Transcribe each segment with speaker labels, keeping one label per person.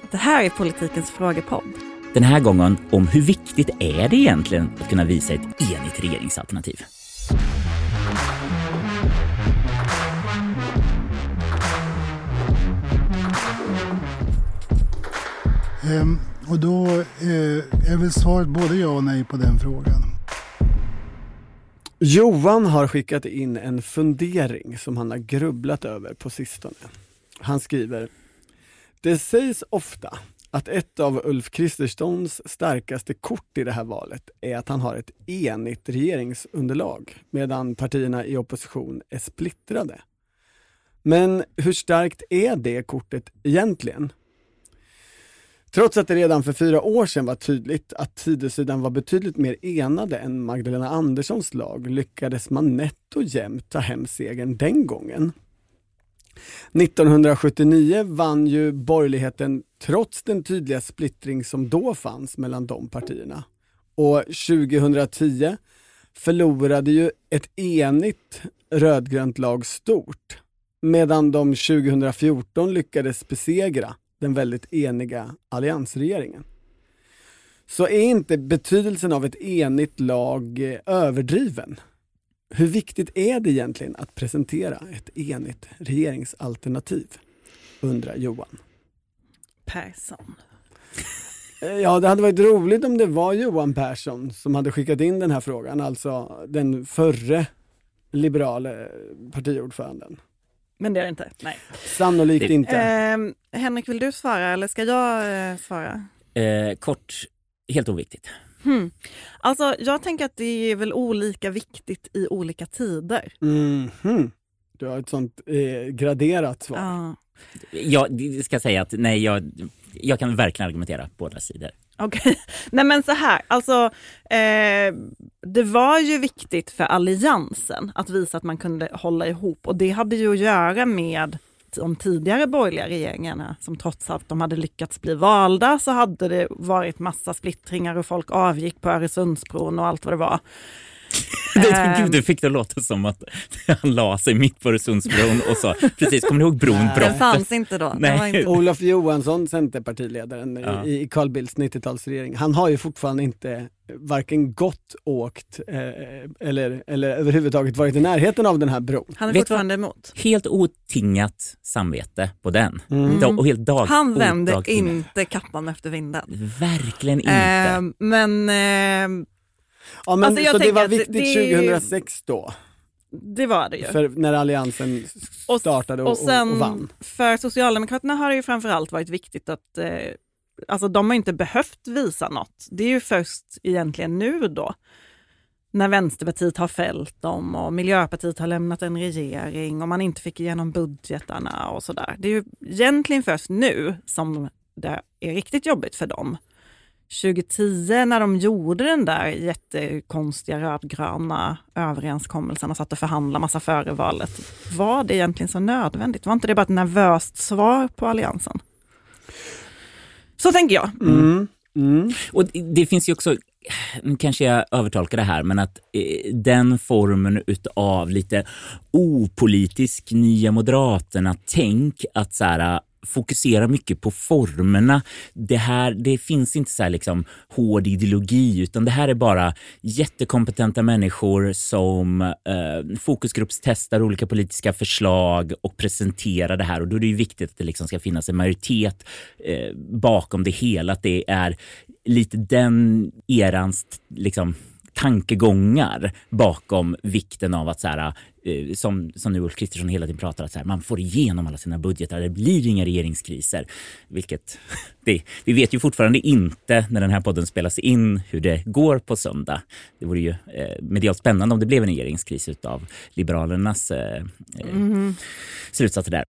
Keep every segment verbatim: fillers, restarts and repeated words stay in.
Speaker 1: Det här är Politikens frågepodd.
Speaker 2: Den här gången om hur viktigt är det egentligen att kunna visa ett enigt regeringsalternativ.
Speaker 3: Ehm, och då eh, är väl svaret både ja och nej på den frågan.
Speaker 4: Johan har skickat in en fundering som han har grubblat över på sistone. Han skriver: det sägs ofta att ett av Ulf Kristerssons starkaste kort i det här valet är att han har ett enigt regeringsunderlag medan partierna i opposition är splittrade. Men hur starkt är det kortet egentligen? Trots att det redan för fyra år sedan var tydligt att Tidösidan var betydligt mer enade än Magdalena Anderssons lag lyckades man nätt och jämnt ta hem segern den gången. nittonhundrasjuttionio vann ju borgerligheten trots den tydliga splittring som då fanns mellan de partierna. Och tjugohundratio förlorade ju ett enigt rödgrönt lag stort, medan de tjugohundrafjorton lyckades besegra den väldigt eniga alliansregeringen. Så är inte betydelsen av ett enigt lag överdriven? Hur viktigt är det egentligen att presentera ett enigt regeringsalternativ? Undrar Johan.
Speaker 1: Persson.
Speaker 4: Ja, det hade varit roligt om det var Johan Persson som hade skickat in den här frågan. Alltså den förre liberala partiordföranden.
Speaker 1: Men det är det inte, nej.
Speaker 4: Sannolikt
Speaker 2: det,
Speaker 4: inte.
Speaker 1: Eh, Henrik, vill du svara eller ska jag eh, svara?
Speaker 2: Eh, kort, helt oviktigt.
Speaker 1: Hmm. Alltså, jag tänker att det är väl olika viktigt i olika tider.
Speaker 4: Mm-hmm. Du har ett sånt eh, graderat svar.
Speaker 1: Ja.
Speaker 2: Jag ska säga att nej, jag, jag kan verkligen argumentera på båda sidor.
Speaker 1: Okej, okay. Nej men så här, alltså eh, det var ju viktigt för alliansen att visa att man kunde hålla ihop, och det hade ju att göra med de tidigare borgerliga regeringarna som trots att de hade lyckats bli valda så hade det varit massa splittringar och folk avgick på Öresundsbron och allt vad det var.
Speaker 2: Det, gud, det fick det låta som att han la sig mitt på Öresundsbron och sa, precis, kommer ni ihåg bron?
Speaker 1: Det fanns inte då.
Speaker 2: Nej.
Speaker 1: Var inte...
Speaker 4: Olof Johansson, centerpartiledaren
Speaker 2: ja.
Speaker 4: i, i Carl Bildts nittiotalsregering, han har ju fortfarande inte varken gått, åkt eh, eller, eller överhuvudtaget varit i närheten av den här bron.
Speaker 1: Han är
Speaker 2: Vet
Speaker 1: fortfarande emot.
Speaker 2: Helt otingat samvete på den.
Speaker 4: Mm.
Speaker 2: Dag, och helt dag,
Speaker 1: Han vände
Speaker 2: odag,
Speaker 1: inte kappan efter vinden.
Speaker 2: Verkligen inte.
Speaker 1: Eh, men... Eh,
Speaker 4: Ja, men
Speaker 1: Alltså, jag
Speaker 4: så det var
Speaker 1: tänker att
Speaker 4: viktigt
Speaker 1: det-
Speaker 4: tjugohundrasex då,
Speaker 1: det var det ju.
Speaker 4: för när alliansen startade och,
Speaker 1: och, sen,
Speaker 4: och, och vann.
Speaker 1: För Socialdemokraterna har det ju framförallt varit viktigt att eh, alltså de har inte behövt visa något. Det är ju först egentligen nu då, när Vänsterpartiet har fällt dem och Miljöpartiet har lämnat en regering och man inte fick igenom budgetarna och sådär. Det är ju egentligen först nu som det är riktigt jobbigt för dem. tjugohundratio när de gjorde den där jättekonstiga rödgröna överenskommelsen och satt och förhandlade massa före valet. Var det egentligen så nödvändigt? Var inte det bara ett nervöst svar på alliansen? Så tänker jag.
Speaker 4: Mm. Mm.
Speaker 2: Och det finns ju också, kanske jag övertolkar det här, men att eh, den formen utav lite opolitisk Nya Moderaterna tänk att så här fokusera mycket på formerna. Det här, det finns inte så här liksom hård ideologi, utan det här är bara jättekompetenta människor som eh, fokusgruppstestar olika politiska förslag och presenterar det här, och då är det ju viktigt att det liksom ska finnas en majoritet eh, bakom det hela, att det är lite den erans liksom tankegångar bakom vikten av att så här, eh, som, som nu Ulf Kristersson hela tiden pratar, att så här, man får igenom alla sina budgetar, det blir inga regeringskriser, vilket det, vi vet ju fortfarande inte när den här podden spelas in hur det går på söndag. Det vore ju eh, medialt spännande om det blev en regeringskris utav Liberalernas eh, mm. slutsatser där.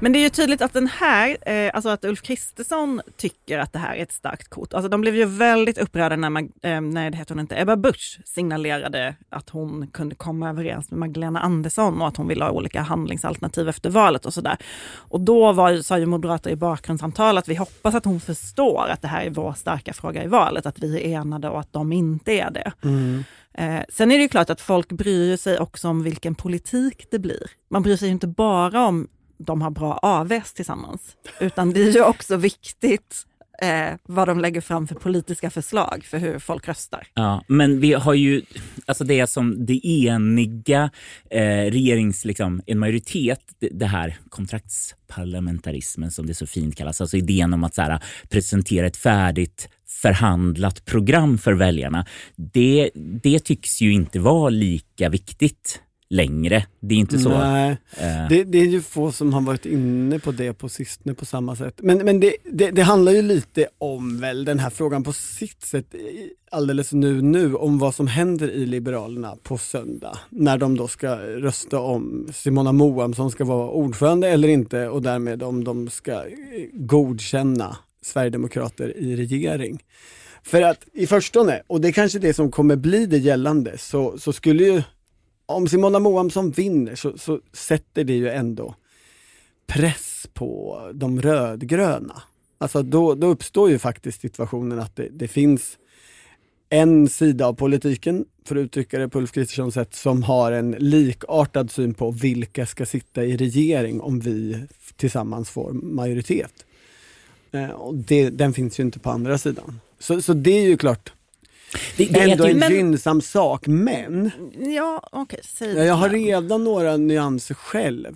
Speaker 1: Men det är ju tydligt att den här, eh, alltså att Ulf Kristersson tycker att det här är ett starkt kort. Alltså de blev ju väldigt upprörda när, man, eh, när det heter hon inte, Ebba Busch signalerade att hon kunde komma överens med Magdalena Andersson och att hon ville ha olika handlingsalternativ efter valet och sådär. Och då var, sa ju moderater i bakgrundssamtal att vi hoppas att hon förstår att det här är vår starka fråga i valet, att vi är enade och att de inte är det.
Speaker 4: Mm.
Speaker 1: Eh, sen är det ju klart att folk bryr sig också om vilken politik det blir. Man bryr sig ju inte bara om de har bra A V S tillsammans, utan det är ju också viktigt eh, vad de lägger fram för politiska förslag för hur folk röstar.
Speaker 2: Ja, men vi har ju, alltså det som det eniga eh, regerings, liksom, en majoritet, det, det här kontraktsparlamentarismen som det så fint kallas, alltså idén om att så här, presentera ett färdigt förhandlat program för väljarna, det, det tycks ju inte vara lika viktigt längre. Det är inte så.
Speaker 4: Nej,
Speaker 2: uh.
Speaker 4: det, det är ju få som har varit inne på det på sistone på samma sätt. Men, men det, det, det handlar ju lite om väl den här frågan på sitt sätt alldeles nu nu om vad som händer i Liberalerna på söndag. När de då ska rösta om Simona Moam som ska vara ordförande eller inte och därmed om de ska godkänna Sverigedemokrater i regering. För att i förstone, och det är kanske det som kommer bli det gällande, så, så skulle ju om Simona Moamsson vinner så, så sätter det ju ändå press på de rödgröna. Alltså då, då uppstår ju faktiskt situationen att det, det finns en sida av politiken, för att uttrycka det på Ulf Kristerssons sätt, som har en likartad syn på vilka ska sitta i regering om vi tillsammans får majoritet. Eh, och det, den finns ju inte på andra sidan. Så, så det är ju klart
Speaker 2: det, det
Speaker 4: ändå
Speaker 2: är
Speaker 4: en
Speaker 1: men,
Speaker 4: gynnsam sak, men
Speaker 1: ja, okej, säg
Speaker 4: ja, jag har redan några nyanser själv.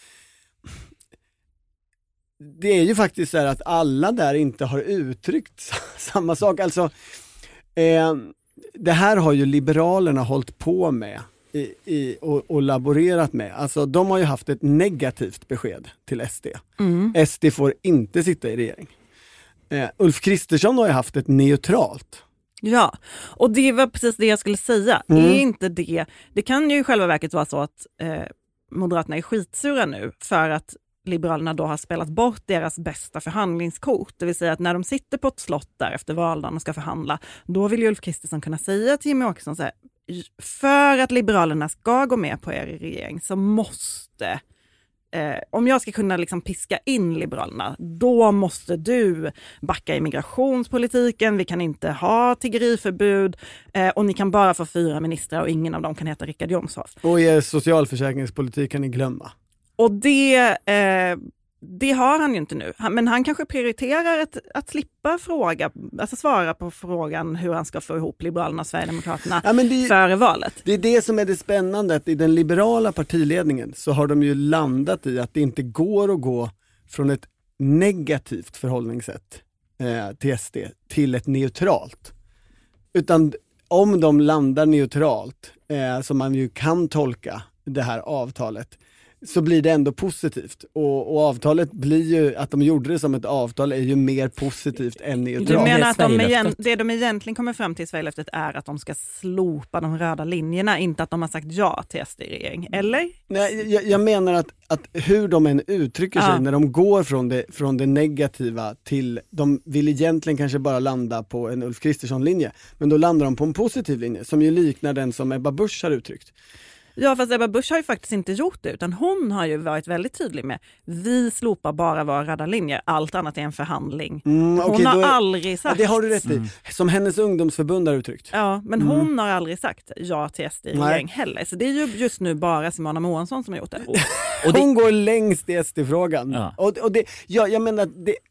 Speaker 4: Det är ju faktiskt så här att alla där inte har uttryckt samma sak. Alltså, eh, det här har ju Liberalerna hållit på med i, i, och, och laborerat med. Alltså, de har ju haft ett negativt besked till S D.
Speaker 1: Mm.
Speaker 4: S D får inte sitta i regering. Eh, Ulf Kristersson har ju haft ett neutralt.
Speaker 1: Ja, och det var precis det jag skulle säga.
Speaker 4: Mm.
Speaker 1: Är inte det, det kan ju i själva verket vara så att eh, Moderaterna är skitsura nu för att Liberalerna då har spelat bort deras bästa förhandlingskort. Det vill säga att när de sitter på ett slott där efter valdagen och ska förhandla, då vill ju Ulf Kristersson kunna säga till Jimmie Åkesson så här: för att Liberalerna ska gå med på er i regering så måste Eh, om jag ska kunna liksom piska in Liberalerna, då måste du backa i migrationspolitiken, vi kan inte ha tiggeriförbud eh, och ni kan bara få fyra ministrar och ingen av dem kan heta Richard Jomshof.
Speaker 4: Och er socialförsäkringspolitik kan ni glömma.
Speaker 1: Och det, eh, det har han ju inte nu. Han, men han kanske prioriterar ett, att slippa fråga, alltså svara på frågan hur han ska få ihop Liberalerna och Sverigedemokraterna
Speaker 4: ja, men det,
Speaker 1: före valet.
Speaker 4: Det är det som är det spännande, att i den liberala partiledningen så har de ju landat i att det inte går att gå från ett negativt förhållningssätt eh, till S D till ett neutralt. Utan om de landar neutralt, eh, som man ju kan tolka det här avtalet, så blir det ändå positivt. Och, och avtalet blir ju, att de gjorde det som ett avtal är ju mer positivt än neutralt.
Speaker 1: Du menar att de igen, det de egentligen kommer fram till i Sverigelöftet är att de ska slopa de röda linjerna, inte att de har sagt ja till S D i regering, eller?
Speaker 4: Nej, jag, jag menar att, att hur de än uttrycker sig
Speaker 1: ja.
Speaker 4: när de går från det, från det negativa till, de vill egentligen kanske bara landa på en Ulf Kristersson-linje, men då landar de på en positiv linje som ju liknar den som Ebba Busch har uttryckt.
Speaker 1: Ja, fast Ebba Busch har ju faktiskt inte gjort det, utan hon har ju varit väldigt tydlig med vi slopar bara våra röda linjer, allt annat är en förhandling.
Speaker 4: Mm,
Speaker 1: hon
Speaker 4: okay,
Speaker 1: har
Speaker 4: är,
Speaker 1: aldrig sagt.
Speaker 4: Ja, det har du rätt i.
Speaker 2: Mm.
Speaker 4: Som hennes ungdomsförbund har uttryckt.
Speaker 1: Ja, men
Speaker 4: mm.
Speaker 1: hon har aldrig sagt ja till S D i regering heller. Så det är ju just nu bara Simona Moamsson som har gjort det.
Speaker 2: Och, och det...
Speaker 4: Hon går längst i S D-frågan.
Speaker 2: Ja.
Speaker 4: Och, och det, ja, jag menar att det,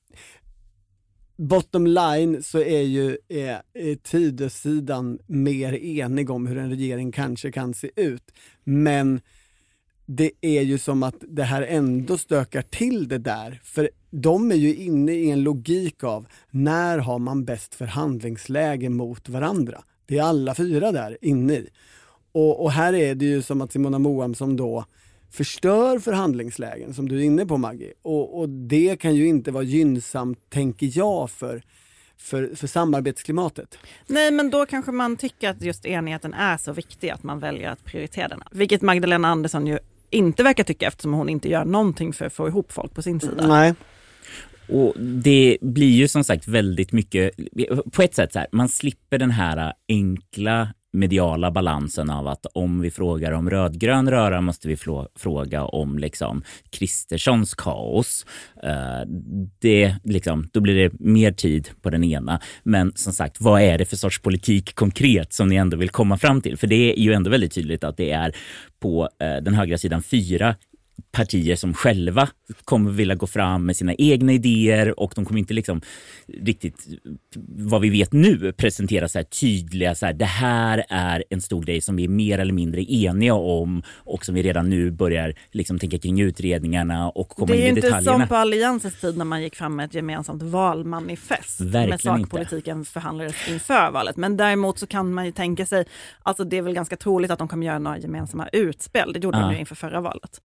Speaker 4: bottom line så är ju är, är Tidösidan mer enig om hur en regering kanske kan se ut. Men det är ju som att det här ändå stökar till det där. För de är ju inne i en logik av när har man bäst förhandlingsläge mot varandra. Det är alla fyra där inne i. Och, och här är det ju som att Simona Moamsson då förstör förhandlingslägen som du är inne på, Maggie. Och, och det kan ju inte vara gynnsamt, tänker jag, för, för, för samarbetsklimatet.
Speaker 1: Nej, men då kanske man tycker att just enigheten är så viktig att man väljer att prioritera den. Vilket Magdalena Andersson ju inte verkar tycka, eftersom hon inte gör någonting för att få ihop folk på sin sida.
Speaker 4: Nej.
Speaker 2: Och det blir ju som sagt väldigt mycket, på ett sätt så här, man slipper den här enkla mediala balansen av att om vi frågar om rödgrön röra måste vi flå- fråga om liksom Kristerssons kaos. Uh, det liksom, då blir det mer tid på den ena. Men som sagt, vad är det för sorts politik konkret som ni ändå vill komma fram till? För det är ju ändå väldigt tydligt att det är på uh, den högra sidan fyra partier som själva kommer vilja gå fram med sina egna idéer, och de kommer inte liksom riktigt, vad vi vet nu, presentera så här tydliga så här, det här är en stor grej som vi är mer eller mindre eniga om och som vi redan nu börjar liksom tänka kring utredningarna och komma in i detaljerna.
Speaker 1: Det är inte som på Alliansens tid när man gick fram med ett gemensamt valmanifest.
Speaker 2: Verkligen
Speaker 1: med sakpolitiken inte förhandlades inför valet. Men däremot så kan man ju tänka sig, alltså det är väl ganska troligt att de kommer göra några gemensamma utspel. Det gjorde
Speaker 2: ja.
Speaker 1: de ju inför förra valet.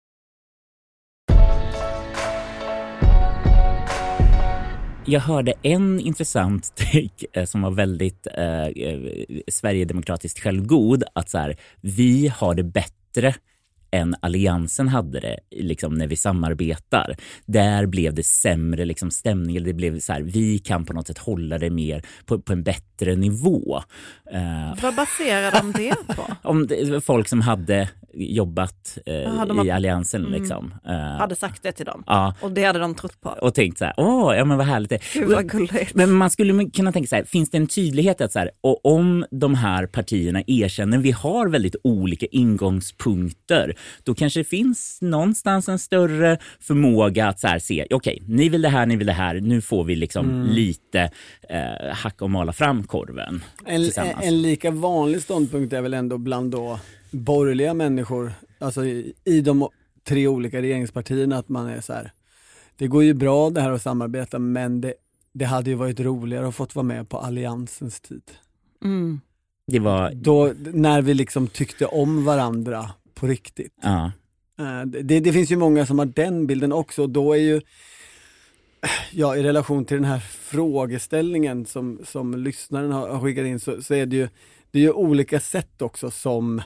Speaker 2: Jag hörde en intressant take som var väldigt eh, sverigedemokratiskt självgod, att så här, vi har det bättre än Alliansen hade det liksom, när vi samarbetar. Där blev det sämre liksom, stämning. Det blev så här, vi kan på något sätt hålla det mer på, på en bättre nivå. Uh,
Speaker 1: Vad baserar de det på?
Speaker 2: Om det, folk som hade jobbat uh, Aha, de har, i Alliansen mm, liksom. Uh,
Speaker 1: hade sagt det till dem.
Speaker 2: Uh,
Speaker 1: och det hade de trott på.
Speaker 2: Och tänkt så här, åh, ja men vad härligt det.
Speaker 1: Gud vad gulligt.
Speaker 2: Men man skulle kunna tänka så här, finns det en tydlighet att så här, och om de här partierna erkänner vi har väldigt olika ingångspunkter, då kanske det finns någonstans en större förmåga att så här se, okej, okay, ni vill det här, ni vill det här, nu får vi liksom mm. lite eh, hacka och mala fram korven
Speaker 4: en,
Speaker 2: tillsammans.
Speaker 4: En lika vanlig ståndpunkt är väl ändå bland då borgerliga människor, alltså i, i de tre olika regeringspartierna, att man är så här, det går ju bra det här att samarbeta, men det, det hade ju varit roligare att fått vara med på Alliansens tid.
Speaker 1: Mm.
Speaker 2: Det var...
Speaker 4: Då, när vi liksom tyckte om varandra på riktigt.
Speaker 2: Ja.
Speaker 4: Det, det finns ju många som har den bilden också, och då är ju ja, i relation till den här frågeställningen som, som lyssnaren har, har skickat in, så, så är det ju, det är ju olika sätt också som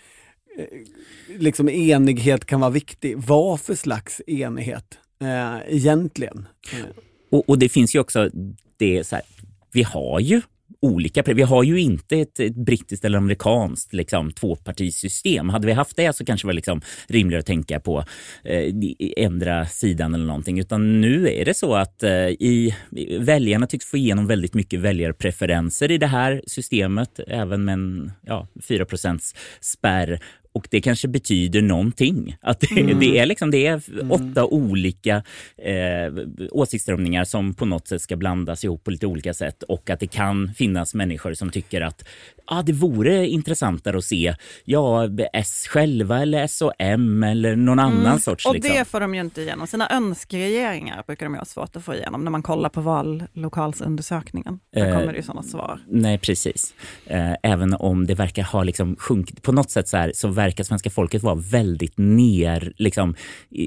Speaker 4: eh, liksom enighet kan vara viktig. Vad för slags enighet eh, egentligen? Mm.
Speaker 2: Och, och det finns ju också det så här, vi har ju olika, vi har ju inte ett, ett brittiskt eller amerikanskt liksom, tvåpartisystem. Hade vi haft det så kanske det var liksom rimligare att tänka på eh, ändra sidan eller någonting. Utan nu är det så att eh, i, väljarna tycks få igenom väldigt mycket väljarpreferenser i det här systemet, även med en ja, fyra procents spärr. Och det kanske betyder någonting. Att det, mm. det är liksom det är mm. åtta olika eh, åsiktsströmningar som på något sätt ska blandas ihop på lite olika sätt. Och att det kan finnas människor som tycker att ah, det vore intressantare att se ja, S själva eller S och M eller någon mm. annan sorts.
Speaker 1: Och
Speaker 2: liksom.
Speaker 1: det får de ju inte igenom. Sina önskeregeringar brukar de ju ha svårt att få igenom när man kollar på vallokalsundersökningen. Då kommer eh, det ju sådana svar.
Speaker 2: Nej, precis. Eh, även om det verkar ha liksom sjunkit på något sätt så här, så verkar svenska folket vara väldigt ner liksom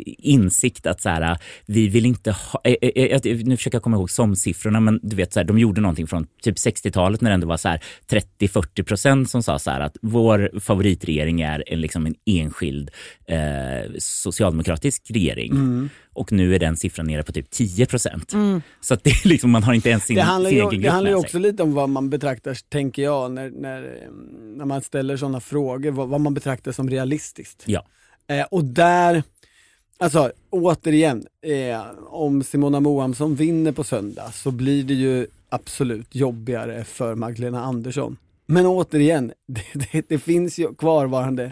Speaker 2: insikt att så här, vi vill inte ha, äh, äh, äh, nu försöker jag komma ihåg som siffrorna, men du vet så här, de gjorde någonting från typ sextiotalet när det ändå var så här trettio till fyrtio procent som sa så här att vår favoritregering är en, liksom en enskild eh, socialdemokratisk regering. Mm. Och nu är den siffran nere på typ tio procent. Mm. Så att det är liksom, man har inte ens sin,
Speaker 4: det handlar ju,
Speaker 2: sin
Speaker 4: Det handlar ju också lite om vad man betraktar, tänker jag, när, när, när man ställer sådana frågor, vad, vad man betraktar som realistiskt.
Speaker 2: Ja.
Speaker 4: Eh, och där, alltså återigen, eh, om Simona Moamsson vinner på söndag så blir det ju absolut jobbigare för Magdalena Andersson. Men återigen, det, det, det finns ju kvarvarande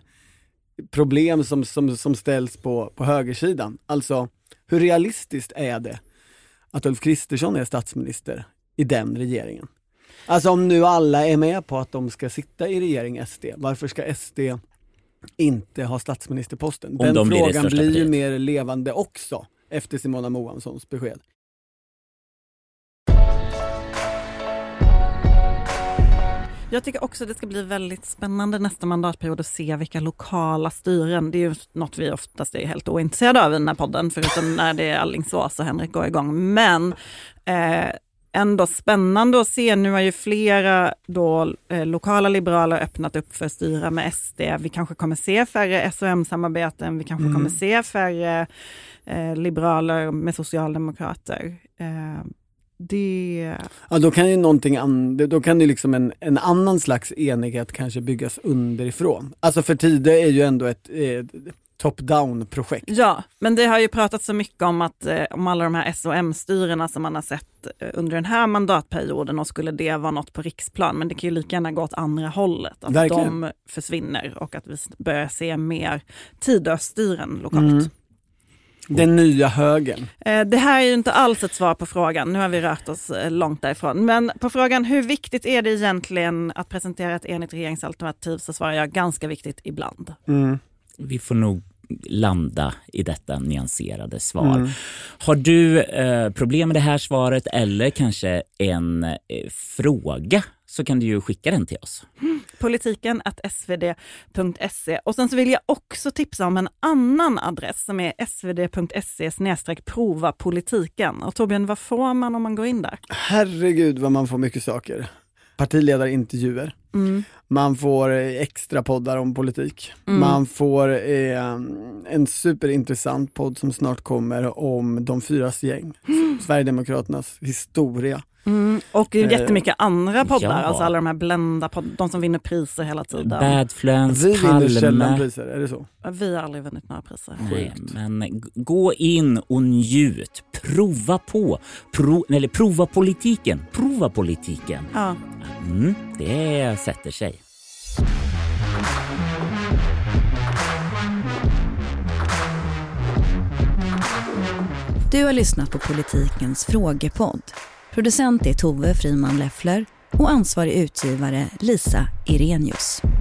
Speaker 4: problem som, som, som ställs på, på högersidan. Alltså, hur realistiskt är det att Ulf Kristersson är statsminister i den regeringen? Alltså om nu alla är med på att de ska sitta i regering S D, varför ska S D inte ha statsministerposten? Den
Speaker 2: de
Speaker 4: frågan
Speaker 2: blir,
Speaker 4: blir ju
Speaker 2: partiet.
Speaker 4: mer levande också efter Simona Moamssons besked.
Speaker 1: Jag tycker också att det ska bli väldigt spännande nästa mandatperiod att se vilka lokala styren. Det är ju något vi oftast är helt ointresserade av i den här podden, förutom när det är Alingsås och Henrik går igång. Men eh, ändå spännande att se. Nu har ju flera då, eh, lokala liberaler öppnat upp för att styra med S D. Vi kanske kommer se färre S O M-samarbeten. Vi kanske mm. kommer se färre eh, liberaler med socialdemokrater. Eh, det...
Speaker 4: Ja, då kan ju någonting an- då kan det liksom en, en annan slags enighet kanske byggas underifrån. Alltså för Tidö är ju ändå ett eh, top-down-projekt.
Speaker 1: Ja, men det har ju pratat så mycket om att eh, om alla de här S O M-styrena som man har sett eh, under den här mandatperioden, och skulle det vara något på riksplan, men det kan ju lika gärna gå åt andra hållet. Att Verkligen. de försvinner och att vi börjar se mer Tidö-styren lokalt. Mm.
Speaker 4: Den nya högen.
Speaker 1: Eh, det här är ju inte alls ett svar på frågan. Nu har vi rört oss eh, långt därifrån. Men på frågan hur viktigt är det egentligen att presentera ett enigt regeringsalternativ, så svarar jag ganska viktigt ibland.
Speaker 4: Mm.
Speaker 2: Vi får nog landa i detta nyanserade svar.
Speaker 4: Mm.
Speaker 2: Har du eh, problem med det här svaret eller kanske en eh, fråga, så kan du ju skicka den till oss.
Speaker 1: Mm. Politiken at s v d punkt se. Och sen så vill jag också tipsa om en annan adress som är s v d punkt se snedstreck prova politiken. Och Torbjörn, vad får man om man går in där?
Speaker 4: Herregud vad man får mycket saker. Partiledarintervjuer.
Speaker 1: Mm.
Speaker 4: Man får extra poddar om politik.
Speaker 1: Mm.
Speaker 4: Man får eh, en superintressant podd som snart kommer om de fyras gäng. Mm. Sverigedemokraternas historia.
Speaker 1: Mm. Och jättemycket eh, andra poddar.
Speaker 2: Ja.
Speaker 1: Alltså alla de här blända podd, de som vinner priser hela tiden.
Speaker 2: Badfluns,
Speaker 4: Vi vinner sällan priser, är det så?
Speaker 1: Vi har aldrig vunnit några priser.
Speaker 2: Nej, men gå in och njut. Prova på. Pro, eller prova politiken. Prova politiken.
Speaker 1: Ja.
Speaker 2: Mm, det sätter sig.
Speaker 5: Du har lyssnat på Politikens frågepodd. Producent är Tove Friman Leffler och ansvarig utgivare Lisa Irenius.